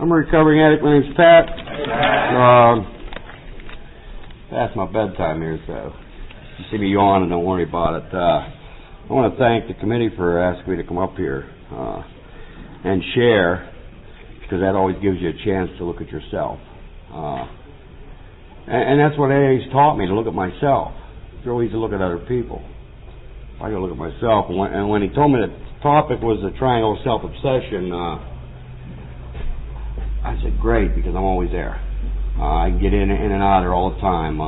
I'm a recovering addict. My name's Pat. Past my bedtime here, so if you see me yawning, don't worry about it. I want to thank the committee for asking me to come up here and share, because that always gives you a chance to look at yourself. And that's what AA's taught me, to look at myself. It's real easy to look at other people. I got to look at myself. And when he told me the topic was the triangle of self-obsession, I said, great, because I'm always there. I can get in and out there all the time.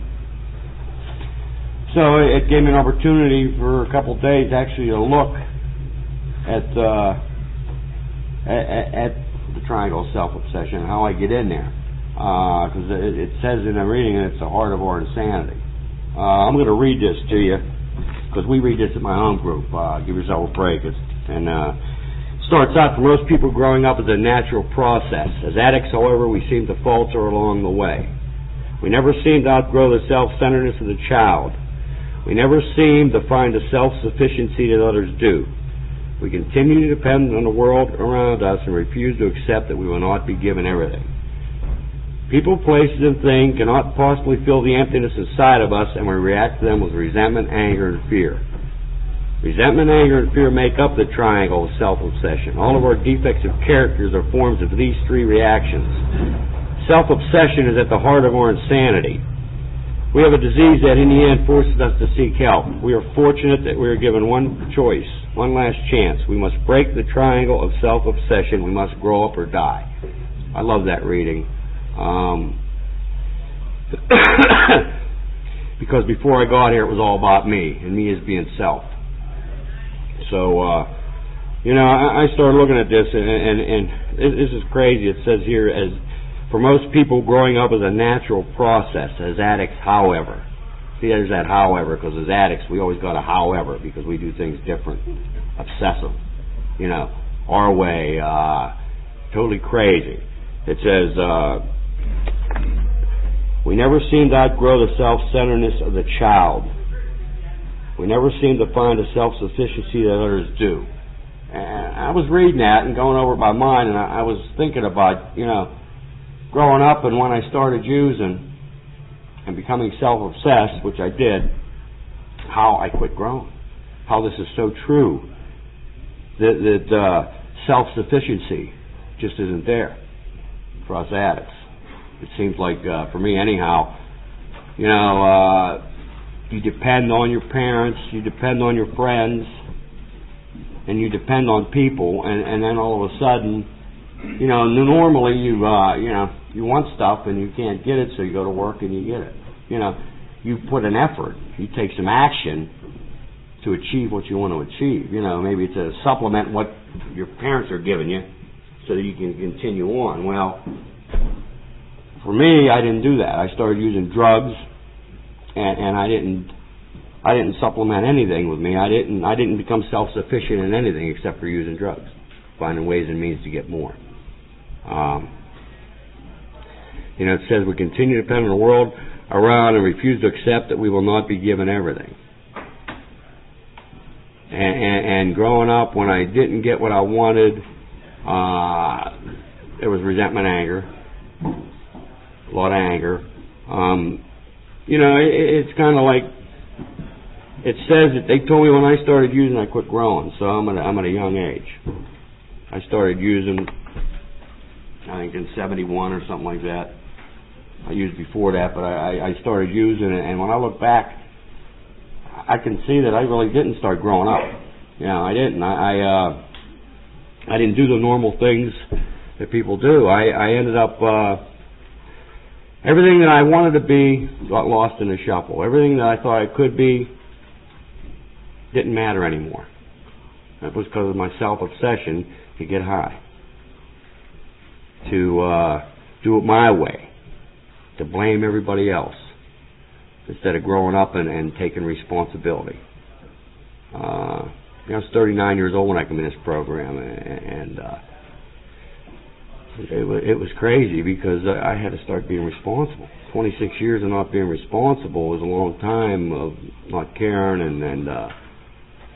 So it gave me an opportunity for a couple of days actually to look at the triangle of self-obsession, how I get in there. Because it says in the reading that it's the heart of our insanity. I'm going to read this to you, because we read this at my home group. Give yourself a break. Starts out, for most people, growing up is a natural process. As addicts, however, we seem to falter along the way. We never seem to outgrow the self-centeredness of the child. We never seem to find the self-sufficiency that others do. We continue to depend on the world around us and refuse to accept that we will not be given everything. People, places, and things cannot possibly fill the emptiness inside of us, and we react to them with resentment, anger, and fear. Resentment, anger, and fear make up the triangle of self-obsession. All of our defects of characters are forms of these three reactions. Self-obsession is at the heart of our insanity. We have a disease that in the end forces us to seek help. We are fortunate that we are given one choice, one last chance. We must break the triangle of self-obsession. We must grow up or die. I love that reading. Because before I got here, it was all about me, and me as being self. So, I started looking at this, and this is crazy. It says here, as for most people, growing up is a natural process. As addicts, however. See, there's that however, because as addicts, we always got a however, because we do things different. Obsessive. Our way. Totally crazy. It says, we never seem to outgrow the self-centeredness of the child. We never seem to find the self-sufficiency that others do. And I was reading that and going over my mind, and I was thinking about, growing up and when I started using and becoming self-obsessed, which I did, how I quit growing. How this is so true. That self-sufficiency just isn't there for us addicts. It seems like, for me anyhow, you depend on your parents, you depend on your friends, and you depend on people, and then all of a sudden, normally you want stuff and you can't get it, so you go to work and you get it. You put an effort, you take some action to achieve what you want to achieve. Maybe to supplement what your parents are giving you so that you can continue on. Well, for me, I didn't do that. I started using drugs. And I didn't supplement anything with me. I didn't become self-sufficient in anything except for using drugs, finding ways and means to get more. It says we continue to depend on the world around and refuse to accept that we will not be given everything. And growing up, when I didn't get what I wanted, there was resentment, anger, a lot of anger. It's kind of like, it says that they told me when I started using, I quit growing. So I'm at a young age. I started using, I think in 71 or something like that. I used before that, but I started using it, and when I look back, I can see that I really didn't start growing up. I didn't. I didn't do the normal things that people do. I ended up, everything that I wanted to be got lost in the shuffle. Everything that I thought I could be didn't matter anymore. That was because of my self-obsession to get high. To do it my way. To blame everybody else. Instead of growing up and taking responsibility. I was 39 years old when I came in this program, and it was crazy because I had to start being responsible. 26 years of not being responsible was a long time of not caring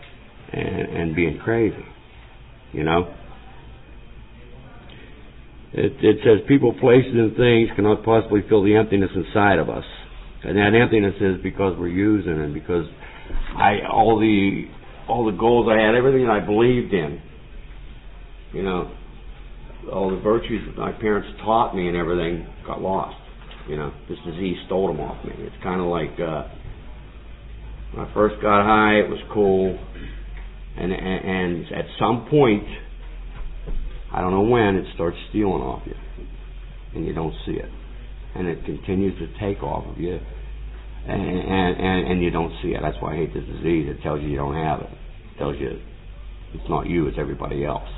and being crazy. It says people, places, and things cannot possibly fill the emptiness inside of us. And that emptiness is because we're using it, because all the goals I had, everything that I believed in, you know, all the virtues that my parents taught me and everything got lost. You know, this disease stole them off me. It's kind of like when I first got high, it was cool, and at some point, I don't know when, it starts stealing off you, and you don't see it, and it continues to take off of you, and you don't see it. That's why I hate this disease. It tells you you don't have it. It tells you it's not you, it's everybody else.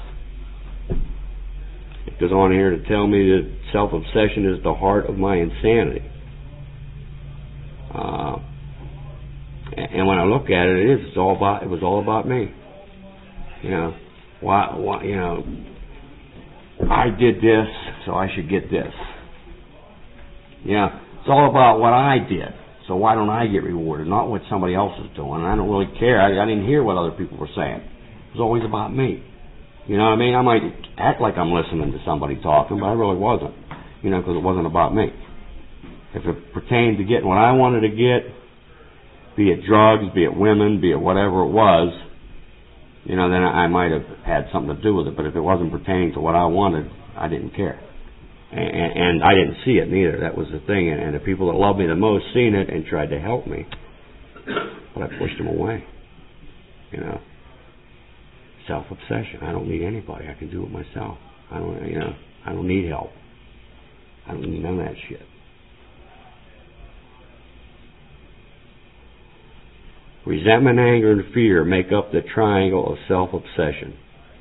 It goes on here to tell me that self-obsession is the heart of my insanity. And when I look at it, it was all about me. You know, why? You know, I did this, so I should get this. Yeah, it's all about what I did. So why don't I get rewarded? Not what somebody else is doing. I don't really care. I didn't hear what other people were saying. It was always about me. You know what I mean? I might act like I'm listening to somebody talking, but I really wasn't. You know, because it wasn't about me. If it pertained to getting what I wanted to get, be it drugs, be it women, be it whatever it was, you know, then I might have had something to do with it. But if it wasn't pertaining to what I wanted, I didn't care. And I didn't see it neither. That was the thing. And the people that loved me the most seen it and tried to help me. But I pushed them away. You know. Self-obsession. I don't need anybody. I can do it myself. I don't need help. I don't need none of that shit. Resentment, anger, and fear make up the triangle of self-obsession.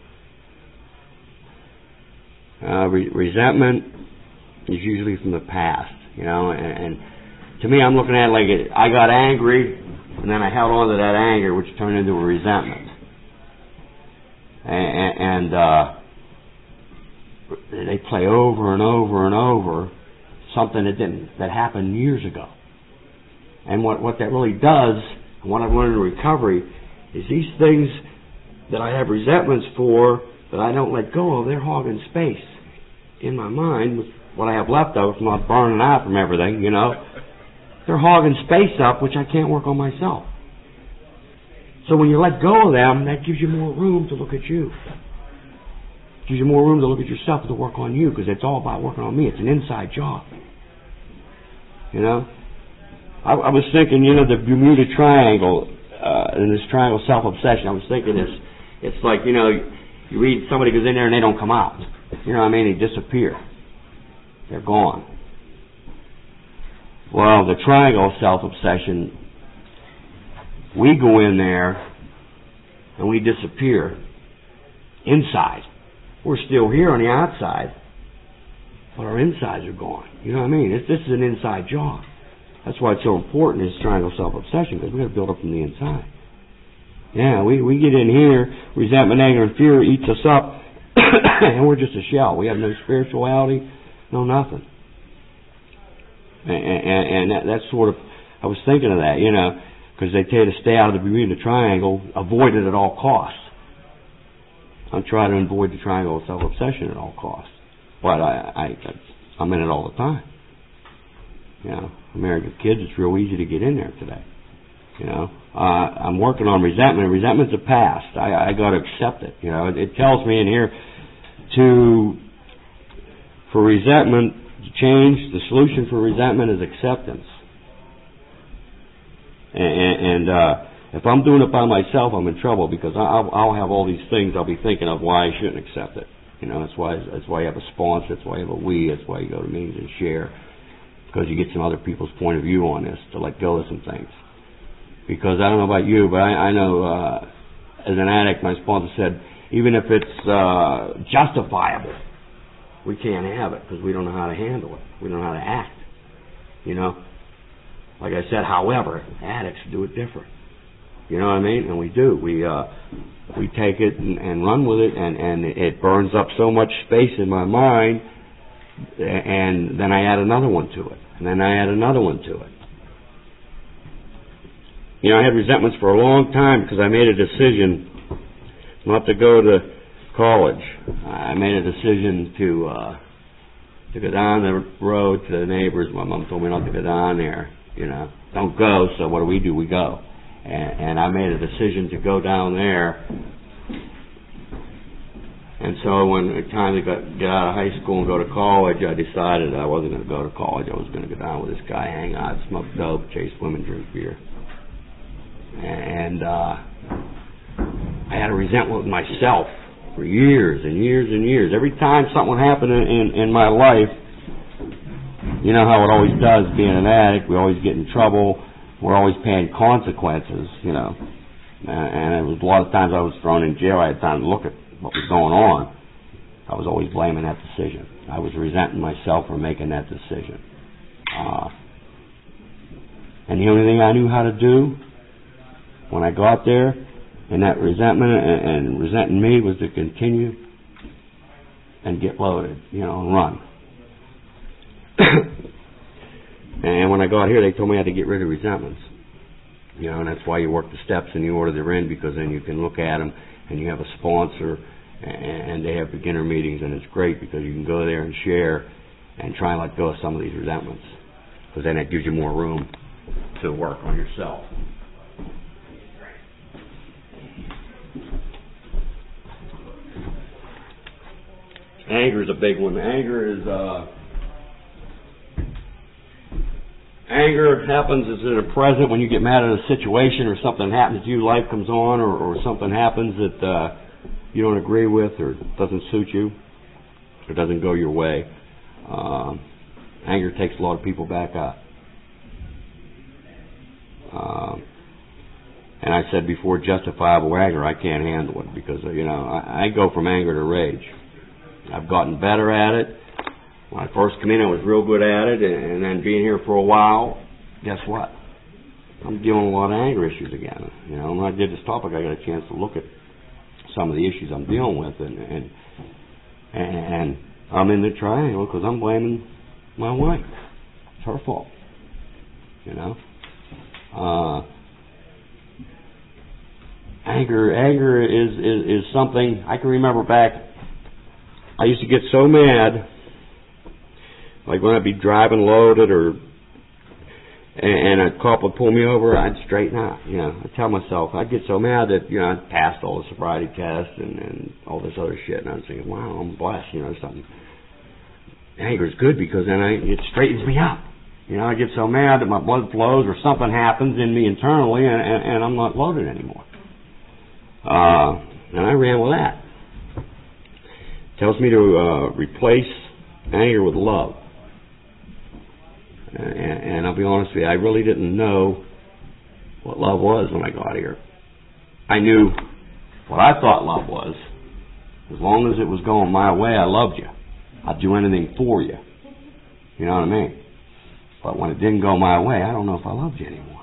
Resentment is usually from the past, you know, and to me, I'm looking at it like I got angry, and then I held on to that anger, which turned into a resentment. And they play over and over and over something that happened years ago. And what that really does, and what I've learned in recovery, is these things that I have resentments for that I don't let go of, they're hogging space in my mind with what I have left of, from not burning out from everything, you know. They're hogging space up, which I can't work on myself. So when you let go of them, that gives you more room to look at you. It gives you more room to look at yourself and to work on you, because it's all about working on me. It's an inside job. You know? I was thinking, you know, the Bermuda Triangle, in this triangle self-obsession, I was thinking it's like, you know, you read somebody goes in there and they don't come out. You know what I mean? They disappear. They're gone. Well, the triangle self-obsession, we go in there and we disappear inside. We're still here on the outside, but our insides are gone. You know what I mean? This is an inside job. That's why it's so important, this triangle self-obsession, because we've got to build up from the inside. Yeah, we get in here, resentment, anger, and fear eats us up, and we're just a shell. We have no spirituality, no nothing. And that's sort of, I was thinking of that, you know, because they tell you to stay out of the Bermuda Triangle, avoid it at all costs. I'm trying to avoid the triangle of self-obsession at all costs. But I'm in it all the time. You know, American kids, it's real easy to get in there today. You know, I'm working on resentment. Resentment's a past. I got to accept it. You know, it tells me in here for resentment to change, the solution for resentment is acceptance. And if I'm doing it by myself, I'm in trouble, because I'll have all these things I'll be thinking of why I shouldn't accept it. You know, that's why you have a sponsor. That's why you have a we. That's why you go to meetings and share, because you get some other people's point of view on this, to let go of some things. Because I don't know about you, but I know as an addict, my sponsor said, even if it's justifiable, we can't have it because we don't know how to handle it. We don't know how to act. You know? Like I said, however, addicts do it different. You know what I mean? And we do. We take it and run with it, and it burns up so much space in my mind, and then I add another one to it. And then I add another one to it. You know, I had resentments for a long time because I made a decision not to go to college. I made a decision to to go down the road to the neighbors. My mom told me not to go down there, Don't go, so what do? We go. And I made a decision to go down there. And so when it time to get out of high school and go to college, I decided I wasn't going to go to college. I was going to go down with this guy, hang out, smoke dope, chase women, drink beer. And I had a resentment with myself for years and years and years. Every time something happened in my life, you know how it always does, being an addict, we always get in trouble. We're always paying consequences, And it was a lot of times I was thrown in jail. I had time to look at what was going on. I was always blaming that decision. I was resenting myself for making that decision. And the only thing I knew how to do when I got there, and that resentment and resenting me, was to continue and get loaded, and run. And when I got here, they told me I had to get rid of resentments. And that's why you work the steps in the order they're in, because then you can look at them, and you have a sponsor, and they have beginner meetings, and it's great because you can go there and share and try and let go of some of these resentments, because then it gives you more room to work on yourself. Anger is a big one. Anger happens is in the present when you get mad at a situation or something happens to you, life comes on, or something happens that you don't agree with or doesn't suit you or doesn't go your way. Anger takes a lot of people back up. And I said before, justifiable anger, I can't handle it because, I go from anger to rage. I've gotten better at it. When I first came in, I was real good at it, and then being here for a while, guess what? I'm dealing with a lot of anger issues again. When I did this topic, I got a chance to look at some of the issues I'm dealing with, and I'm in the triangle because I'm blaming my wife. It's her fault. Anger is something I can remember back. I used to get so mad, like when I'd be driving loaded and a cop would pull me over, I'd straighten out. I'd tell myself, I'd get so mad that, I'd passed all the sobriety tests and all this other shit, and I was thinking, wow, I'm blessed, something. Anger is good because then it straightens me up. I get so mad that my blood flows or something happens in me internally and I'm not loaded anymore. And I ran with that. Tells me to replace anger with love. And I'll be honest with you, I really didn't know what love was when I got here. I knew what I thought love was. As long as it was going my way, I loved you. I'd do anything for you. You know what I mean? But when it didn't go my way, I don't know if I loved you anymore.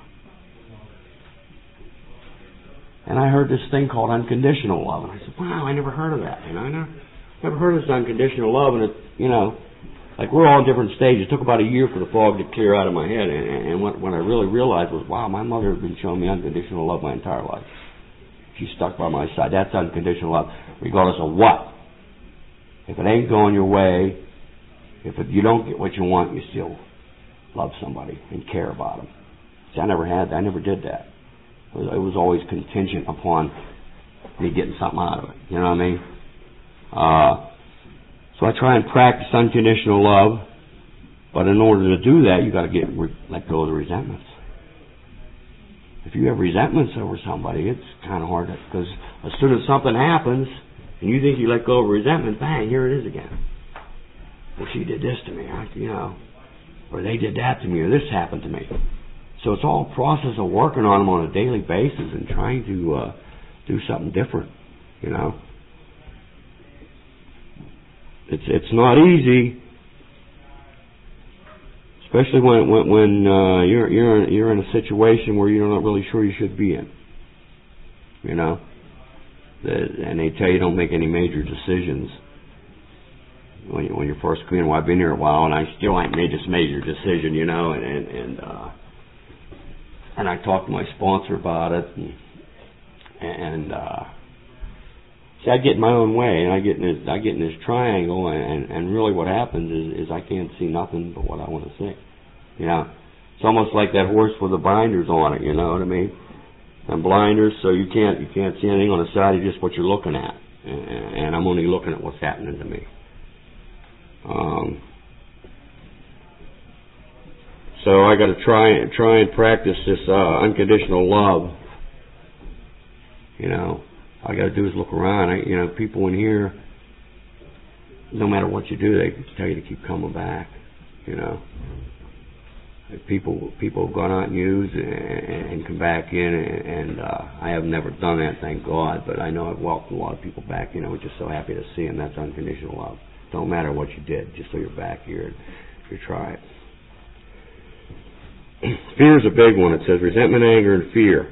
And I heard this thing called unconditional love. And I said, wow, I never heard of that. I never heard of this unconditional love. And it, like we're all in different stages. It took about a year for the fog to clear out of my head. And what I really realized was, wow, my mother had been showing me unconditional love my entire life. She stuck by my side. That's unconditional love, regardless of what. If it ain't going your way, you don't get what you want, you still love somebody and care about them. See, I never had that. I never did that. It was always contingent upon me getting something out of it. You know what I mean? So I try and practice unconditional love, but in order to do that, you got to let go of the resentments. If you have resentments over somebody, it's kind of hard because as soon as something happens and you think you let go of resentment, bang, here it is again. Well, she did this to me, or they did that to me, or this happened to me. So it's all a process of working on them on a daily basis and trying to do something different. It's not easy, especially when you're in a situation where you're not really sure you should be in. And they tell you don't make any major decisions when you're first coming in. Well, I've been here a while and I still ain't made this major decision, and I talked to my sponsor about it, and See, I get in my own way, and I get in this triangle, and really what happens is I can't see nothing but what I want to see. You know, it's almost like that horse with the blinders on it. You know what I mean? And blinders, so you can't see anything on the side of just what you're looking at, and I'm only looking at what's happening to me. So I got to try and practice this unconditional love. You know, all I got to do is look around. People in here, no matter what you do, they tell you to keep coming back. You know, people have gone out and used and come back in, and I have never done that, thank God. But I know I've welcomed a lot of people back. You know, we're just so happy to see them. That's unconditional love. Don't matter what you did, just so you're back here and you try it. Fear is a big one. It says resentment, anger, and fear.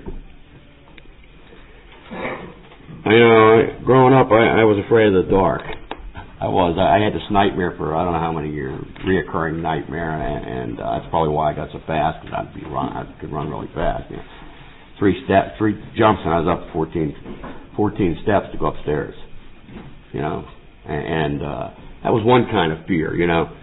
Growing up, I was afraid of the dark. I had this nightmare for I don't know how many years, reoccurring nightmare, and that's probably why I got so fast, because I could run really fast. You know. 3 jumps, and I was up 14 steps to go upstairs. You know, and that was one kind of fear. You know.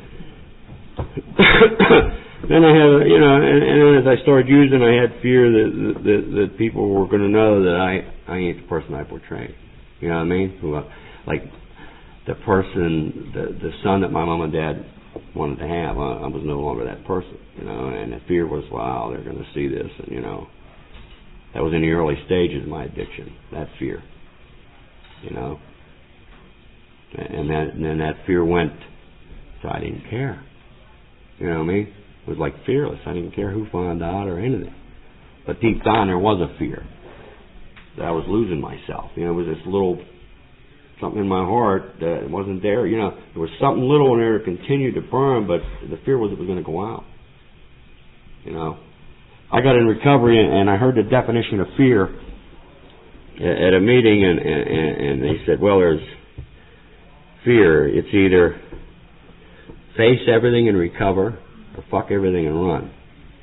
Then I had, and then as I started using, I had fear that people were going to know that I ain't the person I portrayed. You know what I mean? Like the person, the son that my mom and dad wanted to have, I was no longer that person. You know, and the fear was, wow, they're going to see this, and that was in the early stages of my addiction. That fear. You know, and then that fear went, so I didn't care. You know what I mean? It was like fearless. I didn't care who found out or anything. But deep down there was a fear that I was losing myself. You know, it was this little something in my heart that wasn't there. You know, there was something little in there that continued to burn, but the fear was it was going to go out. You know, I got in recovery and I heard the definition of fear at a meeting, and they said, well, there's fear. It's either face everything and recover, or fuck everything and run.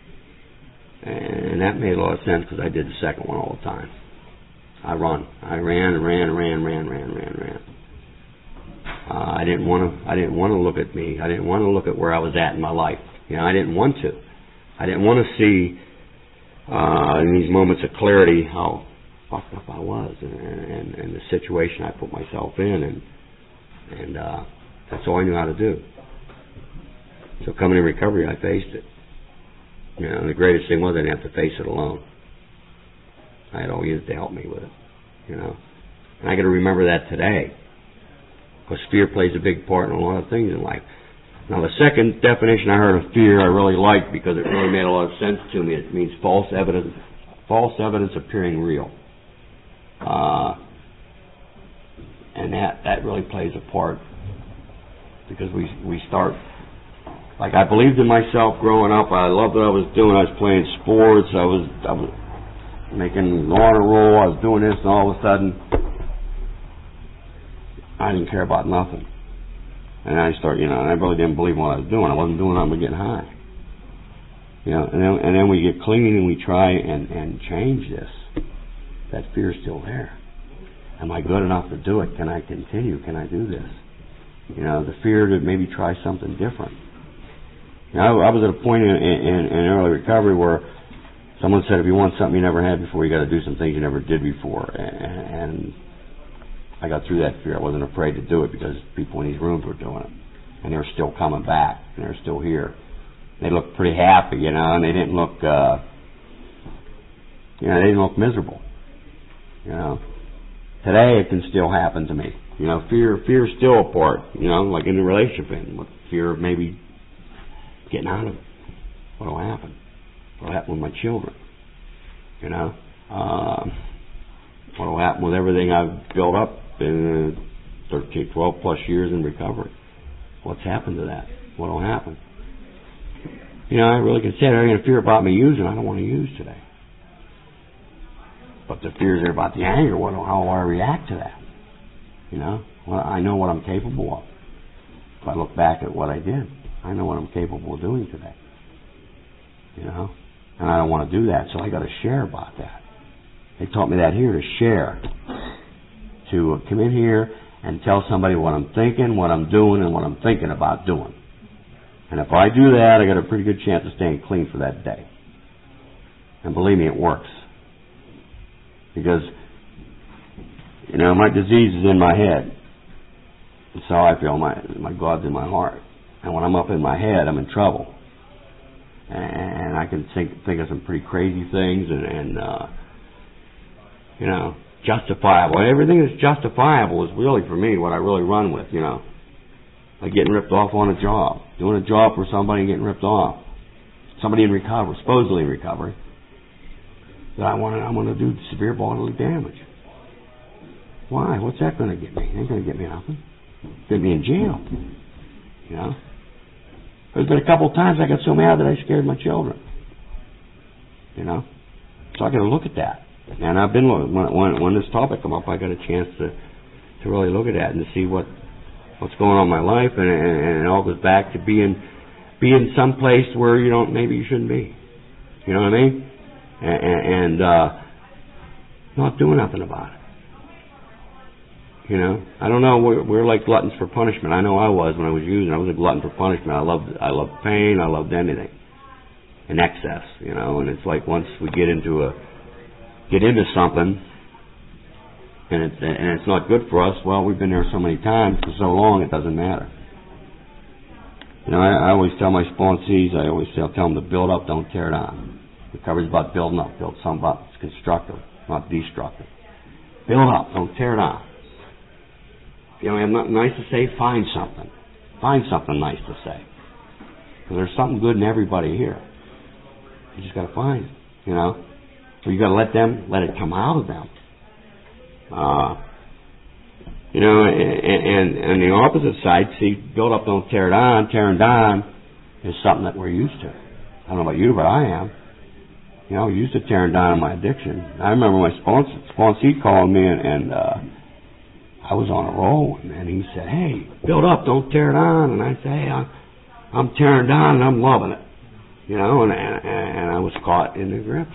And that made a lot of sense because I did the second one all the time. I ran. I didn't want to look at me. I didn't want to look at where I was at in my life. You know, I didn't want to. I didn't want to see in these moments of clarity how fucked up I was and the situation I put myself in, and that's all I knew how to do. So coming in recovery, I faced it. You know, and the greatest thing was I didn't have to face it alone. I had all you to help me with it. You know, and I got to remember that today, because fear plays a big part in a lot of things in life. Now, the second definition I heard of fear I really liked because it really made a lot of sense to me. It means false evidence appearing real, and that really plays a part because we start. Like, I believed in myself growing up. I loved what I was doing. I was playing sports. I was making honor roll. I was doing this, and all of a sudden, I didn't care about nothing. And I started, and I really didn't believe in what I was doing. I wasn't doing nothing but getting high. You know, and then we get clean and we try and change this. That fear's still there. Am I good enough to do it? Can I continue? Can I do this? You know, the fear to maybe try something different. You know, I was at a point in early recovery where someone said, if you want something you never had before, you got to do some things you never did before. And I got through that fear. I wasn't afraid to do it because people in these rooms were doing it. And they were still coming back. And they were still here. They looked pretty happy, and they didn't look, they didn't look miserable. You know, today it can still happen to me. You know, fear's still a part, like in the relationship, and with fear of maybe getting out of it. What will happen? What will happen with my children? You know? What will happen with everything I've built up in 13, 12 plus years in recovery? What's happened to that? What will happen? You know, I really consider any fear about me using. I don't want to use today. But the fears there about the anger, how will I react to that? You know? Well, I know what I'm capable of. If I look back at what I did, I know what I'm capable of doing today. You know? And I don't want to do that, so I got to share about that. They taught me that here, to share. to come in here and tell somebody what I'm thinking, what I'm doing, and what I'm thinking about doing. And if I do that, I got a pretty good chance of staying clean for that day. And believe me, it works. Because, my disease is in my head. That's how I feel. My God's in my heart. And when I'm up in my head, I'm in trouble. And I can think of some pretty crazy things and justifiable. Everything that's justifiable is really, for me, what I really run with, Like getting ripped off on a job. Doing a job for somebody and getting ripped off. Somebody in recovery, supposedly in recovery. That I'm going to do severe bodily damage. Why? What's that going to get me? It ain't going to get me nothing. Get me in jail. There's been a couple of times I got so mad that I scared my children. So I got to look at that. And I've been when this topic come up, I got a chance to really look at that and to see what's going on in my life, and it all goes back to being someplace where maybe you shouldn't be. You know what I mean? And not doing nothing about it. I don't know. We're like gluttons for punishment. I know I was when I was using. I was a glutton for punishment. I loved pain. I loved anything in excess. And it's like once we get into something, and it's not good for us. Well, we've been there so many times for so long, it doesn't matter. I always tell my sponsees, I tell them to build up, don't tear down. Recovery's about building up. Build something up. It's constructive, not destructive. Build up, don't tear down. If you have nothing nice to say, find something. Find something nice to say. Because there's something good in everybody here. You just got to find it, So you got to let it come out of them. And the opposite side, see, build up, don't tear down. Tearing down is something that we're used to. I don't know about you, but I am. Used to tearing down on my addiction. I remember my sponsee called me, and I was on a roll, and he said, "Hey, build up, don't tear down." And I said, "Hey, I'm tearing down, and I'm loving it." And I was caught in the grips.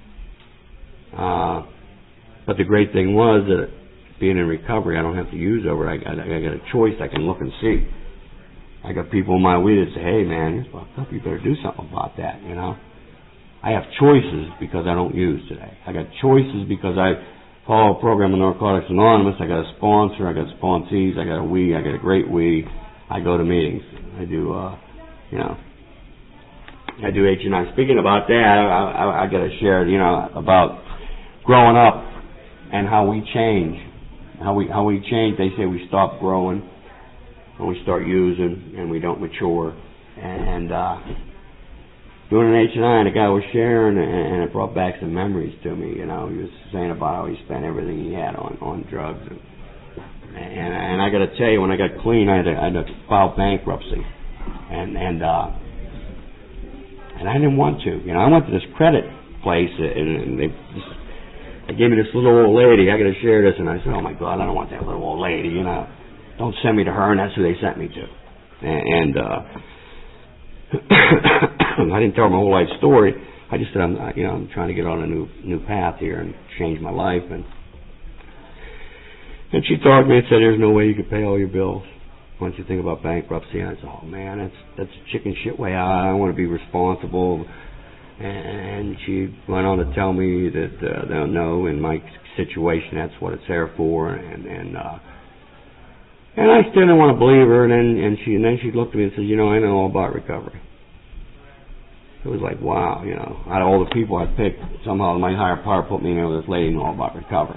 But the great thing was that being in recovery, I don't have to use over. I got a choice. I can look and see. I got people in my way that say, "Hey, man, you're fucked up. You better do something about that." I have choices because I don't use today. I got choices because I follow a program in Narcotics Anonymous. I got a sponsor. I got sponsees. I got a we. I got a great we. I go to meetings. I do, I do H&I. Speaking about that, I got to share, about growing up and how we change. How we change. They say we stop growing when we start using and we don't mature. And doing an H&I, and a guy was sharing, and it brought back some memories to me. He was saying about how he spent everything he had on drugs. And I got to tell you, when I got clean, I had to file bankruptcy. And I didn't want to. I went to this credit place, and they gave me this little old lady. I got to share this, and I said, "Oh my God, I don't want that little old lady. Don't send me to her." And that's who they sent me to. And I didn't tell her my whole life story. I just said, I'm trying to get on a new path here and change my life. And she talked to me and said, "There's no way you could pay all your bills. Why don't you think about bankruptcy?" And I said, "Oh man, that's chicken shit way out. I want to be responsible." And she went on to tell me that they'll know in my situation that's what it's there for. And I still didn't want to believe her. And then she looked at me and said, "I know all about recovery." It was like, wow, out of all the people I picked, somehow my higher power put me in there with this lady who knew all about recovery.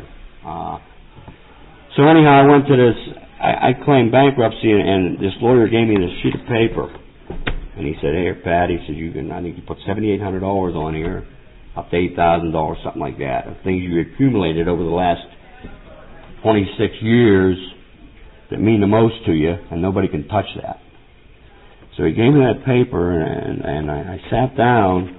So anyhow, I went to this. I claimed bankruptcy, and this lawyer gave me this sheet of paper, and he said, "Hey, Pat," he said, I think you put $7,800 on here, up to $8,000, something like that, of things you accumulated over the last 26 years that mean the most to you, and nobody can touch that. So he gave me that paper, and I sat down.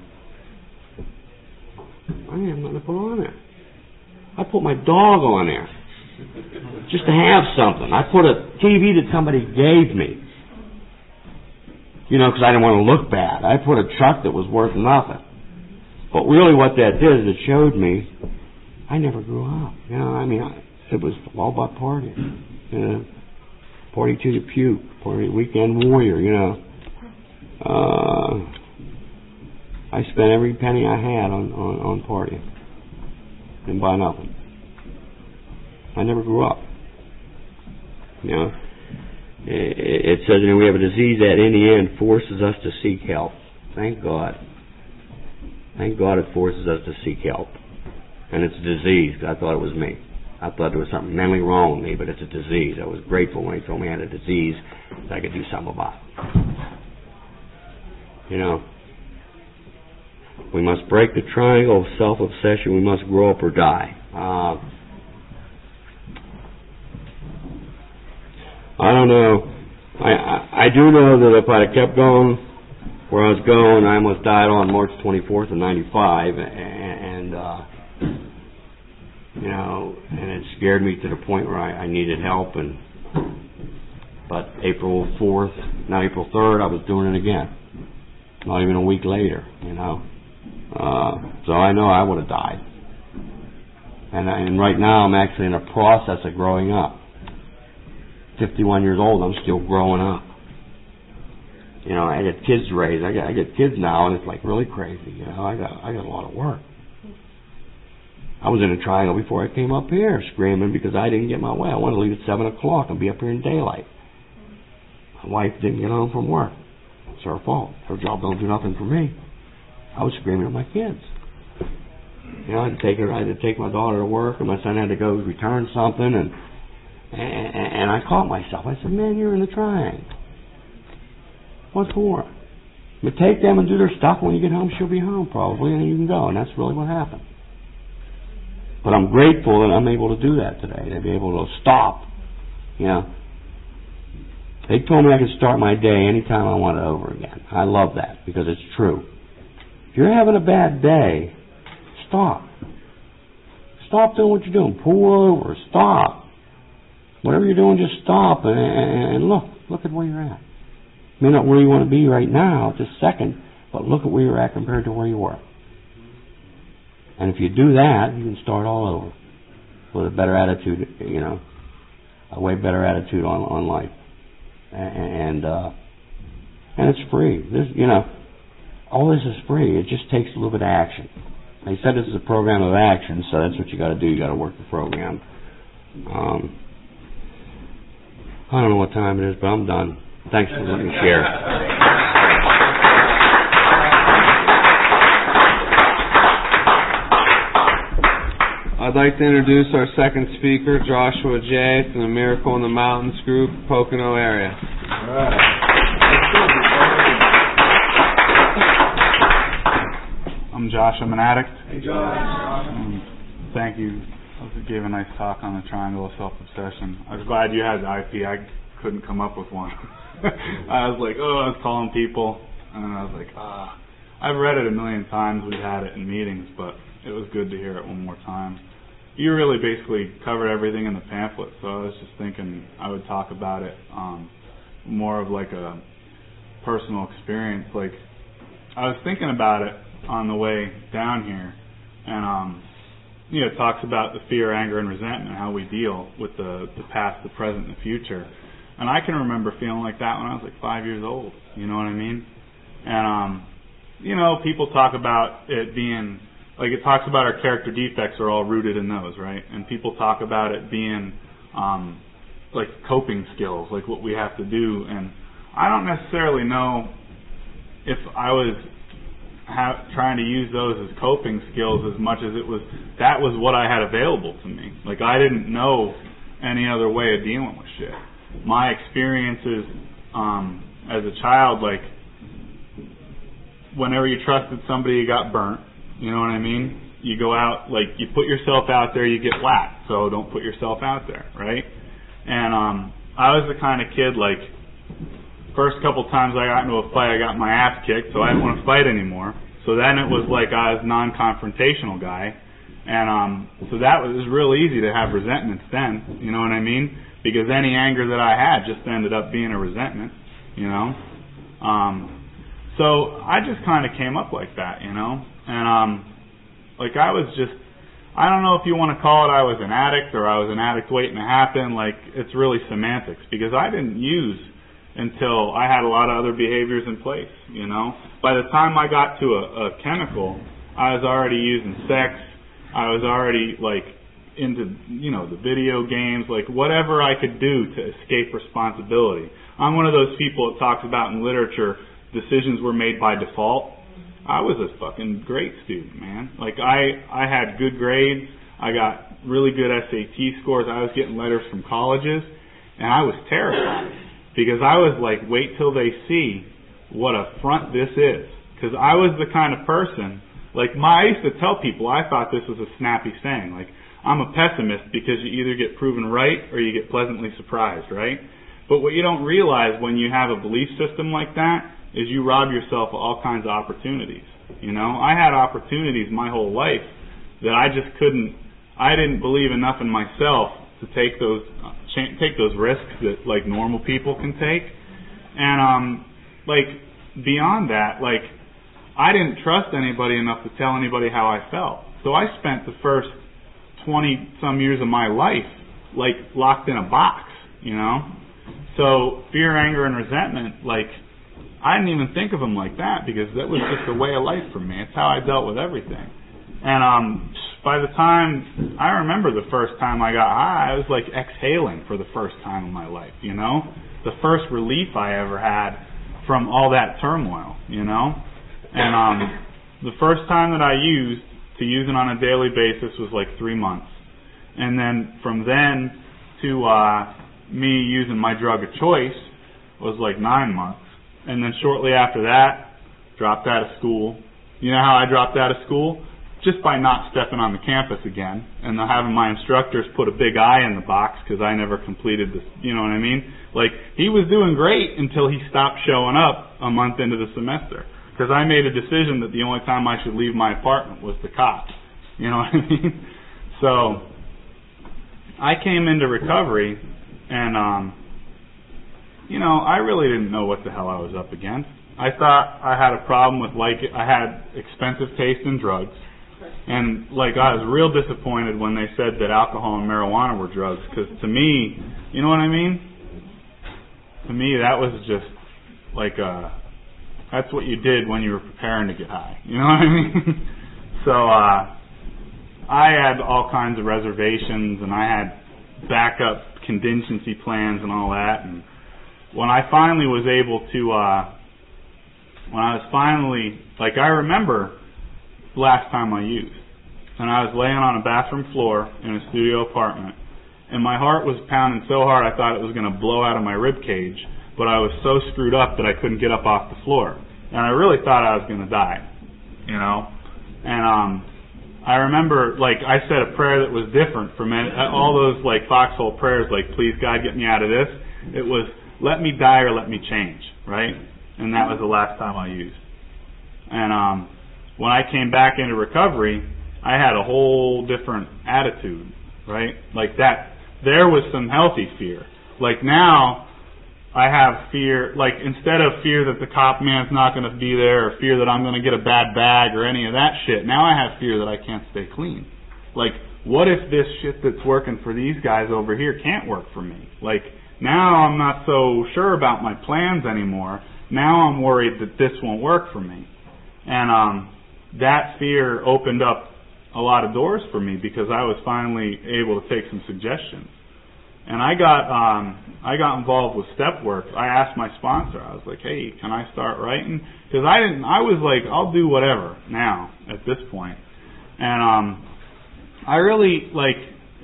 I didn't have nothing to put on there. I put my dog on there just to have something. I put a TV that somebody gave me, because I didn't want to look bad. I put a truck that was worth nothing. But really what that did is it showed me I never grew up. it was all about partying. You know, party to the puke, party weekend warrior. You know, I spent every penny I had on partying. Didn't buy nothing. I never grew up. You know, it says we have a disease that in the end forces us to seek help. Thank God. Thank God it forces us to seek help. And it's a disease. I thought it was me. I thought there was something mentally wrong with me, but it's a disease. I was grateful when he told me I had a disease that I could do something about. You know, we must break the triangle of self-obsession. We must grow up or die. I don't know. I do know that if I had kept going where I was going, I almost died on March 24th of 95, and you know, and it scared me to the point where I needed help. But April 4th, not April 3rd, I was doing it again. Not even a week later, you know. So I know I would have died. And right now I'm actually in a process of growing up. 51 years old, I'm still growing up. You know, I get kids to raise. I get kids now, and it's like really crazy. You know, I got a lot of work. I was in a triangle before I came up here, screaming because I didn't get my way. I wanted to leave at 7 o'clock and be up here in daylight. My wife didn't get home from work. It's her fault. Her job don't do nothing for me. I was screaming at my kids. You know, I had to take my daughter to work, and my son had to go return something, and I caught myself. I said, man, you're in the triangle. What for? But take them and do their stuff. When you get home, she'll be home probably, and you can go. And that's really what happened. But I'm grateful that I'm able to do that today, to be able to stop. You know, they told me I could start my day anytime I want it over again. I love that because it's true. If you're having a bad day, stop. Stop doing what you're doing. Pull over. Stop. Whatever you're doing, just stop and look at where you're at. May not where you want to be right now, this second, but look at where you're at compared to where you were. And if you do that, you can start all over with a better attitude, you know, a way better attitude on life. And it's free. You know, all this is free. It just takes a little bit of action. They said this is a program of action, so that's what you got to do. You got to work the program. I don't know what time it is, but I'm done. Thanks for letting me share. I'd like to introduce our second speaker, Joshua J. from the Miracle in the Mountains group, Pocono area. All right. I'm Josh. I'm an addict. Hey, Josh. Thank you. You gave a nice talk on the triangle of self-obsession. I was glad you had the IP. I couldn't come up with one. I was like, I was calling people, and I was like, I've read it a million times. We've had it in meetings, but it was good to hear it one more time. You really basically covered everything in the pamphlet, so I was just thinking I would talk about it more of like a personal experience. Like, I was thinking about it on the way down here, and it talks about the fear, anger, and resentment, how we deal with the past, the present, and the future. And I can remember feeling like that when I was like 5 years old. You know what I mean? And, people talk about it being, like it talks about our character defects are all rooted in those, right? And people talk about it being like coping skills, like what we have to do. And I don't necessarily know if I was trying to use those as coping skills as much as that was what I had available to me. Like I didn't know any other way of dealing with shit. My experiences as a child, like whenever you trusted somebody, you got burnt. You know what I mean? You go out, like you put yourself out there, you get whacked. So don't put yourself out there, right? And I was the kind of kid, like first couple times I got into a fight, I got my ass kicked, so I didn't want to fight anymore. So then it was like I was a non-confrontational guy. And so that was real easy to have resentments then, you know what I mean? Because any anger that I had just ended up being a resentment, you know? So I just kind of came up like that, you know? And like I I don't know if you want to call it I was an addict or I was an addict waiting to happen. Like, it's really semantics, because I didn't use until I had a lot of other behaviors in place, you know. By the time I got to a chemical, I was already using sex. I was already, like, into, you know, the video games, like, whatever I could do to escape responsibility. I'm one of those people that talks about in literature, decisions were made by default. I was a fucking great student, man. Like, I had good grades. I got really good SAT scores. I was getting letters from colleges, and I was terrified. Because I was like, wait till they see what a front this is. Because I was the kind of person, like, I used to tell people, I thought this was a snappy saying, like, I'm a pessimist because you either get proven right or you get pleasantly surprised, right? But what you don't realize when you have a belief system like that is you rob yourself of all kinds of opportunities. You know, I had opportunities my whole life that I just couldn't, I didn't believe enough in myself to take those risks that, like, normal people can take. And like, beyond that, like, I didn't trust anybody enough to tell anybody how I felt. So I spent the first 20 some years of my life, like, locked in a box, you know. So fear, anger, and resentment, like, I didn't even think of them like that, because that was just a way of life for me. It's how I dealt with everything. And by the time, I remember the first time I got high, I was like exhaling for the first time in my life, you know? The first relief I ever had from all that turmoil, you know? And the first time that I used, to use it on a daily basis, was like 3 months. And then from then to me using my drug of choice was like 9 months. And then shortly after that, dropped out of school. You know how I dropped out of school? Just by not stepping on the campus again, and having my instructors put a big I in the box because I never completed this, you know what I mean? Like, he was doing great until he stopped showing up a month into the semester, because I made a decision that the only time I should leave my apartment was the cops, you know what I mean? So, I came into recovery, and, you know, I really didn't know what the hell I was up against. I thought I had a problem with, like, I had expensive taste in drugs. And, like, I was real disappointed when they said that alcohol and marijuana were drugs, because to me, you know what I mean? To me, that was just, like, that's what you did when you were preparing to get high. You know what I mean? So, I had all kinds of reservations, and I had backup contingency plans and all that. And when I finally was able to, like, I remember last time I used, and I was laying on a bathroom floor in a studio apartment, and my heart was pounding so hard I thought it was going to blow out of my rib cage, but I was so screwed up that I couldn't get up off the floor, and I really thought I was going to die, you know. And I remember, like, I said a prayer that was different from all those, like, foxhole prayers, like, please God get me out of this. It was, let me die or let me change, right? And that was the last time I used. And when I came back into recovery, I had a whole different attitude, right? Like, that, there was some healthy fear. Like, now, I have fear, like, instead of fear that the cop man's not going to be there, or fear that I'm going to get a bad bag, or any of that shit, now I have fear that I can't stay clean. Like, what if this shit that's working for these guys over here can't work for me? Like, now I'm not so sure about my plans anymore. Now I'm worried that this won't work for me. And, that fear opened up a lot of doors for me, because I was finally able to take some suggestions. And I got involved with step work. I asked my sponsor, I was like, hey, can I start writing? Because I was like, I'll do whatever now at this point. And I really, like,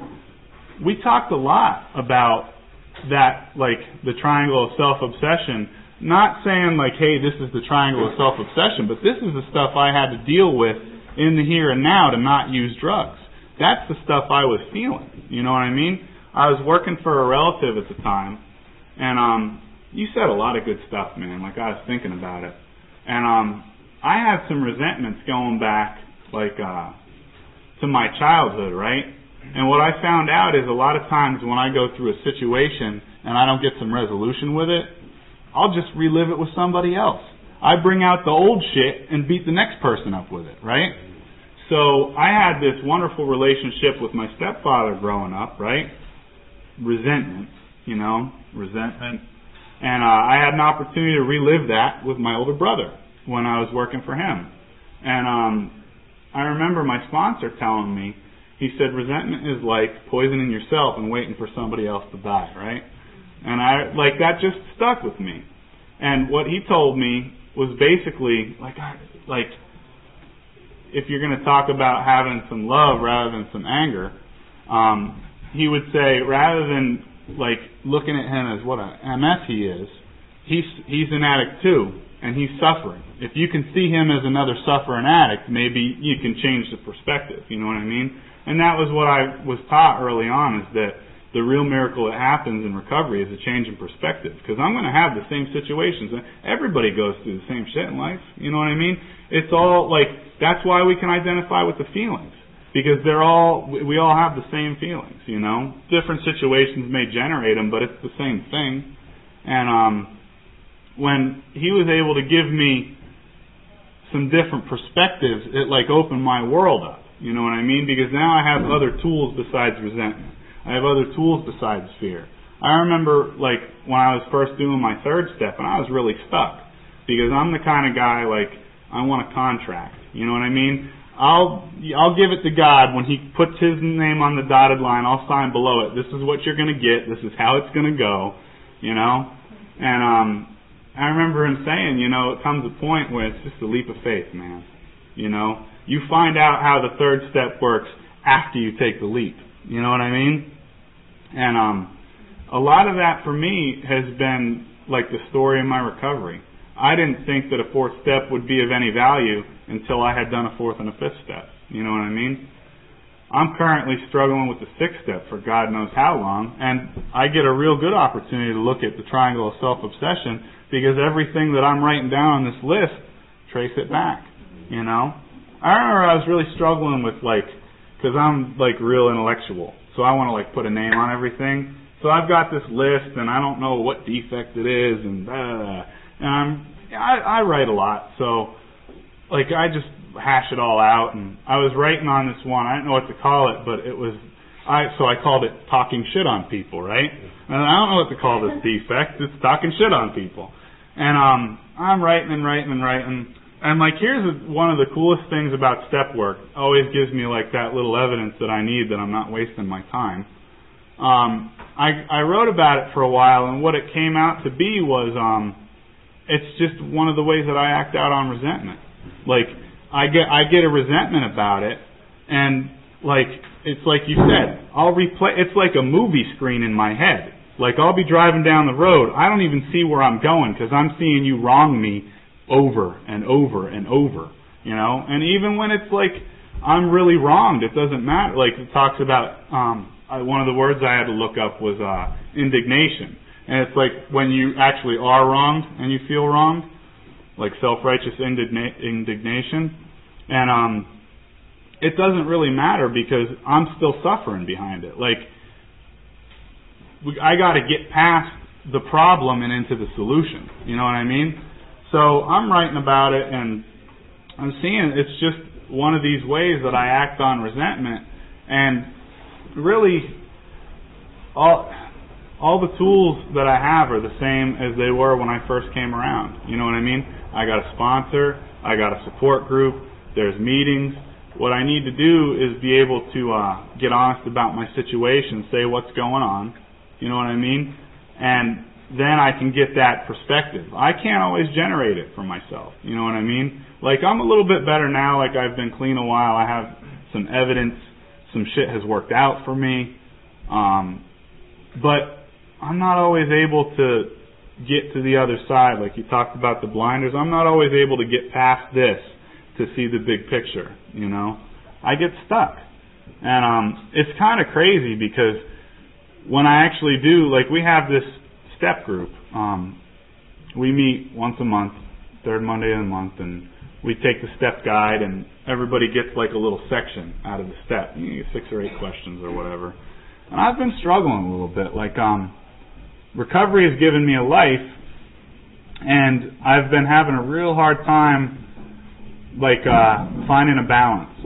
we talked a lot about that, like, the triangle of self-obsession. Not saying, like, hey, this is the triangle of self-obsession, but this is the stuff I had to deal with in the here and now to not use drugs. That's the stuff I was feeling. You know what I mean? I was working for a relative at the time, and you said a lot of good stuff, man. Like, I was thinking about it. And I had some resentments going back, like, to my childhood, right? And what I found out is a lot of times when I go through a situation and I don't get some resolution with it, I'll just relive it with somebody else. I bring out the old shit and beat the next person up with it, right? So so I had this wonderful relationship with my stepfather growing up, right? Resentment. And I had an opportunity to relive that with my older brother when I was working for him. And I remember my sponsor telling me, he said, resentment is like poisoning yourself and waiting for somebody else to die, right? And that just stuck with me. And what he told me was basically, if you're going to talk about having some love rather than some anger, he would say, rather than looking at him as what an MS he is, he's an addict too, and he's suffering. If you can see him as another suffering addict, maybe you can change the perspective, you know what I mean? And that was what I was taught early on, is that the real miracle that happens in recovery is a change in perspective. Because I'm going to have the same situations. Everybody goes through the same shit in life, you know what I mean? It's all that's why we can identify with the feelings. Because we all have the same feelings, you know. Different situations may generate them, but it's the same thing. And when he was able to give me some different perspectives, it opened my world up, you know what I mean? Because now I have other tools besides resentment. I have other tools besides fear. I remember when I was first doing my third step, and I was really stuck. Because I'm the kind of guy I want a contract, you know what I mean? I'll give it to God. When He puts His name on the dotted line, I'll sign below it. This is what you're going to get. This is how it's going to go, you know. And I remember Him saying, it comes a point where it's just a leap of faith, man. You know, you find out how the third step works after you take the leap. You know what I mean? And a lot of that for me has been the story of my recovery. I didn't think that a fourth step would be of any value until I had done a fourth and a fifth step. You know what I mean? I'm currently struggling with the sixth step for God knows how long, and I get a real good opportunity to look at the triangle of self-obsession, because everything that I'm writing down on this list, trace it back, you know? I remember I was really struggling with because I'm real intellectual, so I want to put a name on everything. So I've got this list, and I don't know what defect it is, and I write a lot, so I just hash it all out. And I was writing on this one, I didn't know what to call it, but so I called it talking shit on people, right? And I don't know what to call this defect. It's talking shit on people. And I'm writing and writing and writing. And here's one of the coolest things about step work. Always gives me that little evidence that I need, that I'm not wasting my time. I wrote about it for a while, and what it came out to be was it's just one of the ways that I act out on resentment. I get a resentment about it, and it's like you said, I'll replay. It's like a movie screen in my head. I'll be driving down the road, I don't even see where I'm going because I'm seeing you wrong me over and over and over, you know. And even when it's I'm really wronged, it doesn't matter. It talks about one of the words I had to look up was indignation. And it's when you actually are wronged and you feel wronged, self-righteous indignation. And it doesn't really matter because I'm still suffering behind it. I got to get past the problem and into the solution. You know what I mean? So I'm writing about it, and I'm seeing it's just one of these ways that I act on resentment. And really, all the tools that I have are the same as they were when I first came around. You know what I mean? I got a sponsor. I got a support group. There's meetings. What I need to do is be able to get honest about my situation, say what's going on. You know what I mean? And then I can get that perspective. I can't always generate it for myself. You know what I mean? I'm a little bit better now. I've been clean a while. I have some evidence. Some shit has worked out for me. But I'm not always able to get to the other side. You talked about the blinders. I'm not always able to get past this to see the big picture, you know. I get stuck. And it's kind of crazy because when I actually do, we have this step group. We meet once a month, third Monday of the month, and we take the step guide, and everybody gets a little section out of the step. You get 6 or 8 questions or whatever. And I've been struggling a little bit. Recovery has given me a life, and I've been having a real hard time, finding a balance.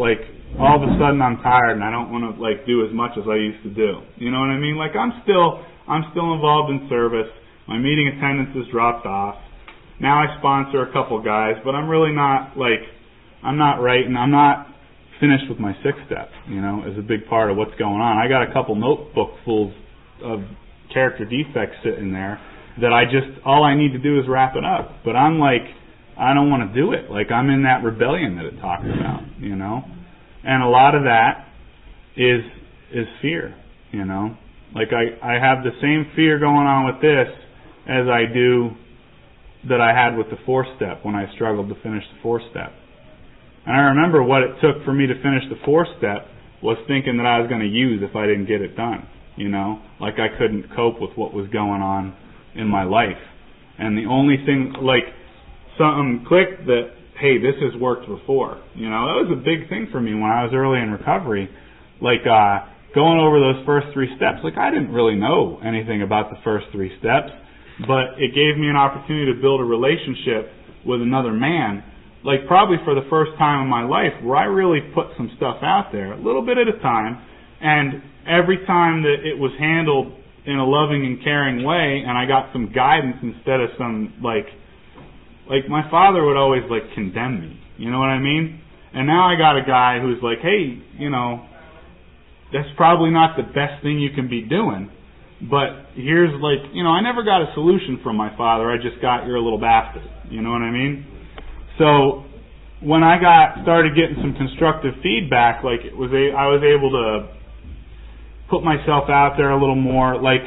all of a sudden I'm tired and I don't want to like do as much as I used to do. You know what I mean? Like I'm still involved in service. My meeting attendance has dropped off. Now I sponsor a couple guys, but I'm really not like, I'm not writing, I'm not finished with my 6-step, you know, is a big part of what's going on. I got a couple notebookfuls of character defects sitting there that all I need to do is wrap it up. But I'm like, I don't want to do it. Like I'm in that rebellion that it talks about, you know. And a lot of that is fear, you know. Like I have the same fear going on with this as I do that I had with the 4-step when I struggled to finish the 4-step. And I remember what it took for me to finish the 4-step was thinking that I was going to use if I didn't get it done, you know. Like I couldn't cope with what was going on in my life. And the only thing, like, something clicked that, hey, this has worked before. You know, that was a big thing for me when I was early in recovery. Like, going over those first 3 steps, like, I didn't really know anything about the first 3 steps, but it gave me an opportunity to build a relationship with another man, like, probably for the first time in my life, where I really put some stuff out there, a little bit at a time, and every time that it was handled in a loving and caring way, and I got some guidance instead of some, like my father would always, like, condemn me. You know what I mean? And now I got a guy who's like, hey, you know, that's probably not the best thing you can be doing, but here's, like, you know, I never got a solution from my father. I just got, you're a little bastard. You know what I mean? So when I started getting some constructive feedback, like, I was able to put myself out there a little more. Like,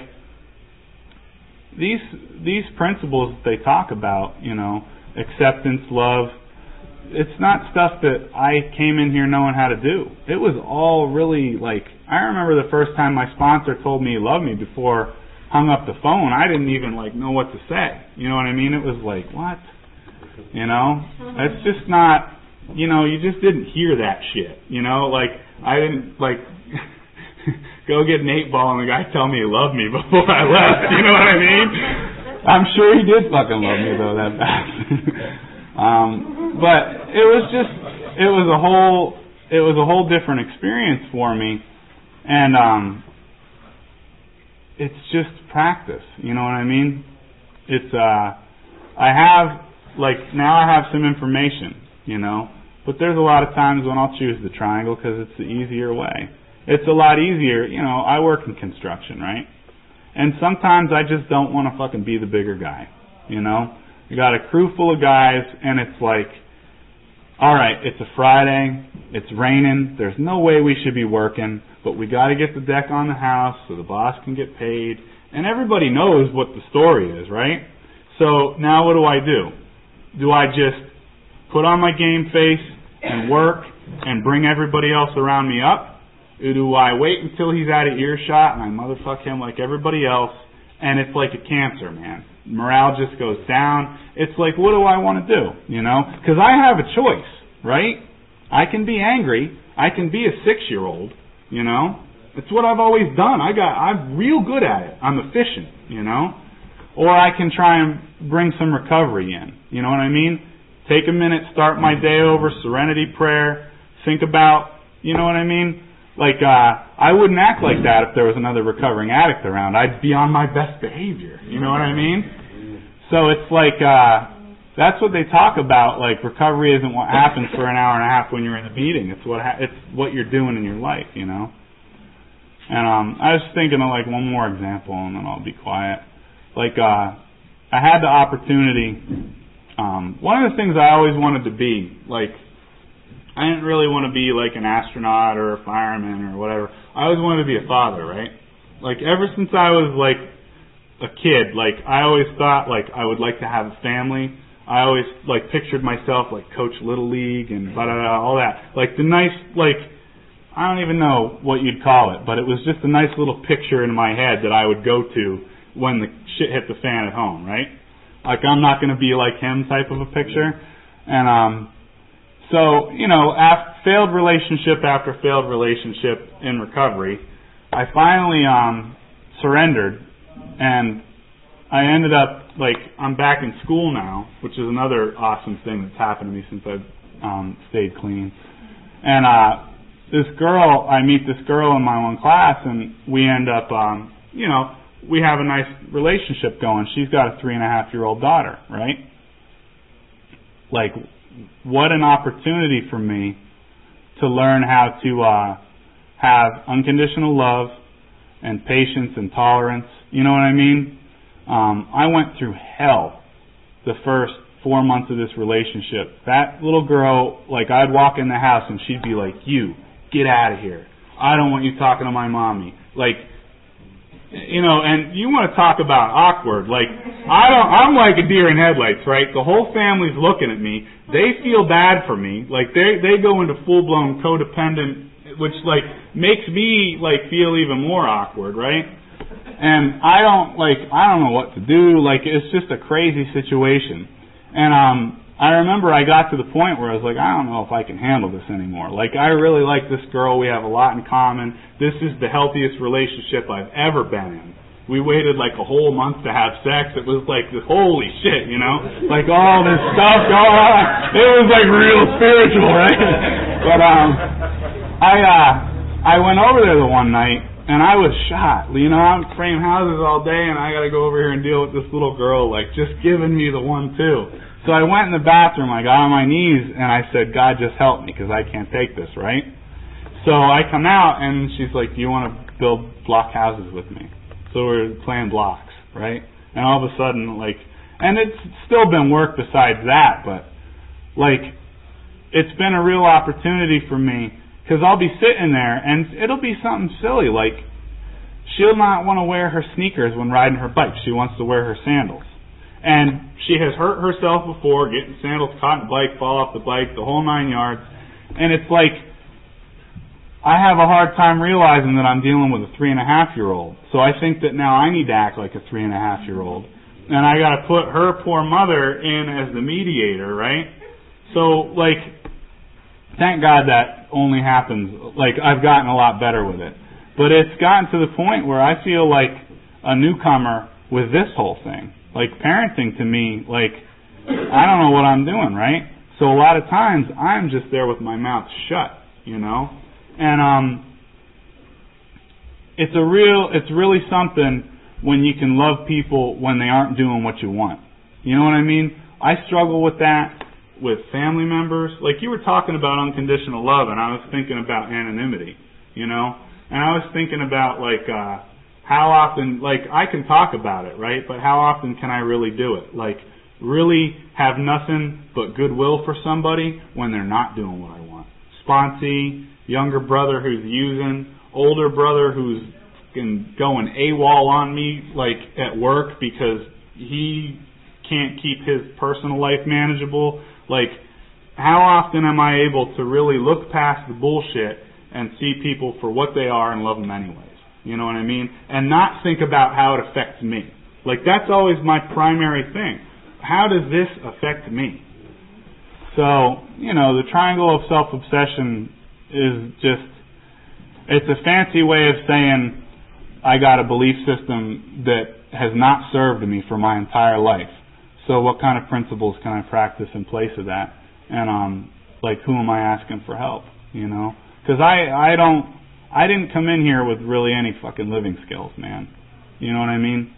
these principles that they talk about, you know, acceptance, love, it's not stuff that I came in here knowing how to do. It was all really, like, I remember the first time my sponsor told me he loved me before hung up the phone, I didn't even, like, know what to say. You know what I mean? It was like, what? You know? It's just not, you know, you just didn't hear that shit. You know? Like, I didn't, like, go get an 8-ball and the guy tell me he loved me before I left. You know what I mean? I'm sure he did fucking love me, though, that bad. But it was a whole different experience for me. And it's just practice, you know what I mean? It's now I have some information, you know, but there's a lot of times when I'll choose the triangle because it's the easier way. It's a lot easier, you know, I work in construction, right? And sometimes I just don't want to fucking be the bigger guy, you know? You got a crew full of guys and it's like, alright, it's a Friday, it's raining, there's no way we should be working, but we got to get the deck on the house so the boss can get paid. And everybody knows what the story is, right? So now what do? Do I just put on my game face and work and bring everybody else around me up? Or do I wait until he's out of earshot and I motherfuck him like everybody else? And it's like a cancer, man. Morale just goes down. It's like, what do I want to do? You know? Because I have a choice, right? I can be angry. I can be a 6-year-old. You know, it's what I've always done. I'm real good at it. I'm efficient, you know. Or I can try and bring some recovery in. You know what I mean? Take a minute, start my day over, serenity prayer, think about, you know what I mean? Like, I wouldn't act like that if there was another recovering addict around. I'd be on my best behavior. You know what I mean? So it's like, that's what they talk about. Like, recovery isn't what happens for an hour and a half when you're in the beating. It's what you're doing in your life, you know. And I was thinking of like one more example, and then I'll be quiet. Like, I had the opportunity. One of the things I always wanted to be, like, I didn't really want to be like an astronaut or a fireman or whatever. I always wanted to be a father, right? Like, ever since I was like a kid, like, I always thought like I would like to have a family. I always, like, pictured myself, like, coach Little League and blah-blah-blah, all that. Like, the nice, like, I don't even know what you'd call it, but it was just a nice little picture in my head that I would go to when the shit hit the fan at home, right? Like, I'm not going to be like him type of a picture. And, so, you know, failed relationship after failed relationship in recovery, I finally, surrendered, and I ended up, like, I'm back in school now, which is another awesome thing that's happened to me since I've stayed clean. And this girl, I meet this girl in my one class, and we end up, we have a nice relationship going. She's got a 3.5-year-old daughter, right? Like, what an opportunity for me to learn how to have unconditional love and patience and tolerance. You know what I mean? I went through hell the first 4 months of this relationship. That little girl, like, I'd walk in the house and she'd be like, "You, get out of here. I don't want you talking to my mommy." Like, and you want to talk about awkward. Like, I'm like a deer in headlights, right? The whole family's looking at me. They feel bad for me. Like, they go into full-blown codependent, which, like, makes me, like, feel even more awkward, right? And I don't know what to do. Like, it's just a crazy situation. And I remember I got to the point where I was like, I don't know if I can handle this anymore. Like, I really like this girl. We have a lot in common. This is the healthiest relationship I've ever been in. We waited like a whole month to have sex. It was like, holy shit, like all this stuff going on. It was like real spiritual, right? But I went over there the one night, and I was shot. I'm framing houses all day, and I got to go over here and deal with this little girl, like, just giving me the 1-2. So I went in the bathroom, I got on my knees, and I said, "God, just help me, because I can't take this," right? So I come out, and she's like, "Do you want to build block houses with me?" So we're playing blocks, right? And all of a sudden, like, and it's still been work besides that, but, like, it's been a real opportunity for me, because I'll be sitting there, and it'll be something silly, like, she'll not want to wear her sneakers when riding her bike. She wants to wear her sandals. And she has hurt herself before, getting sandals caught in the bike, fall off the bike, the whole 9 yards. And it's like, I have a hard time realizing that I'm dealing with a 3.5-year-old. So I think that now I need to act like a 3.5-year-old. And I got to put her poor mother in as the mediator, right? So, like, thank God that only happens. Like, I've gotten a lot better with it. But it's gotten to the point where I feel like a newcomer with this whole thing. Like, parenting to me, like, I don't know what I'm doing, right? So a lot of times, I'm just there with my mouth shut, And it's really something when you can love people when they aren't doing what you want. You know what I mean? I struggle with that with family members. Like, you were talking about unconditional love, and I was thinking about anonymity, And I was thinking about, like, how often, like, I can talk about it, right? But how often can I really do it? Like, really have nothing but goodwill for somebody when they're not doing what I want. Sponsee, younger brother who's using, older brother who's going AWOL on me, like, at work because he can't keep his personal life manageable. Like, how often am I able to really look past the bullshit and see people for what they are and love them anyways? You know what I mean? And not think about how it affects me. Like, that's always my primary thing. How does this affect me? So, the triangle of self-obsession is just, it's a fancy way of saying I got a belief system that has not served me for my entire life. So what kind of principles can I practice in place of that? And, like, who am I asking for help? Because I didn't come in here with really any fucking living skills, man. You know what I mean?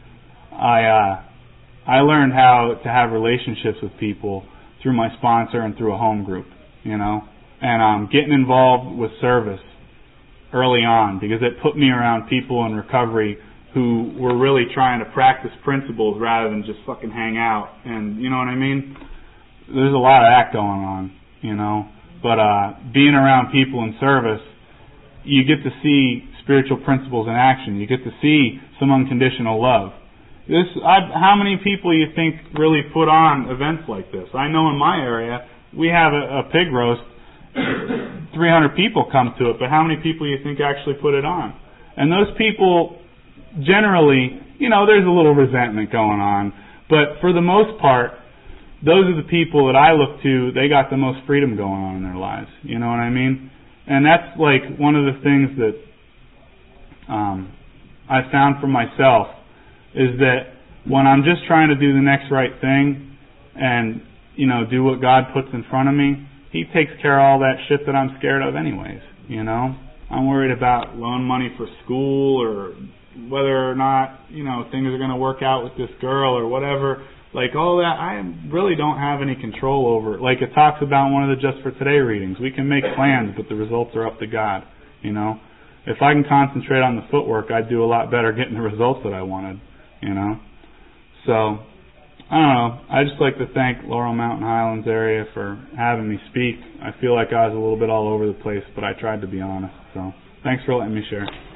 I learned how to have relationships with people through my sponsor and through a home group, and getting involved with service early on, because it put me around people in recovery who were really trying to practice principles rather than just fucking hang out. And you know what I mean? There's a lot of that going on, but being around people in service, you get to see spiritual principles in action. You get to see some unconditional love. How many people you think really put on events like this? I know in my area, we have a pig roast, 300 people come to it, but how many people you think actually put it on? And those people, generally, there's a little resentment going on, but for the most part, those are the people that I look to, they got the most freedom going on in their lives. You know what I mean? And that's like one of the things that I found for myself is that when I'm just trying to do the next right thing and, do what God puts in front of me, he takes care of all that shit that I'm scared of anyways, you know? I'm worried about loan money for school or whether or not, you know, things are going to work out with this girl or whatever. Like, all that, I really don't have any control over. Like, it talks about in one of the Just for Today readings. We can make plans, but the results are up to God, you know? If I can concentrate on the footwork, I'd do a lot better getting the results that I wanted, you know? So, I don't know. I just like to thank Laurel Mountain Highlands area for having me speak. I feel like I was a little bit all over the place, but I tried to be honest. So, thanks for letting me share.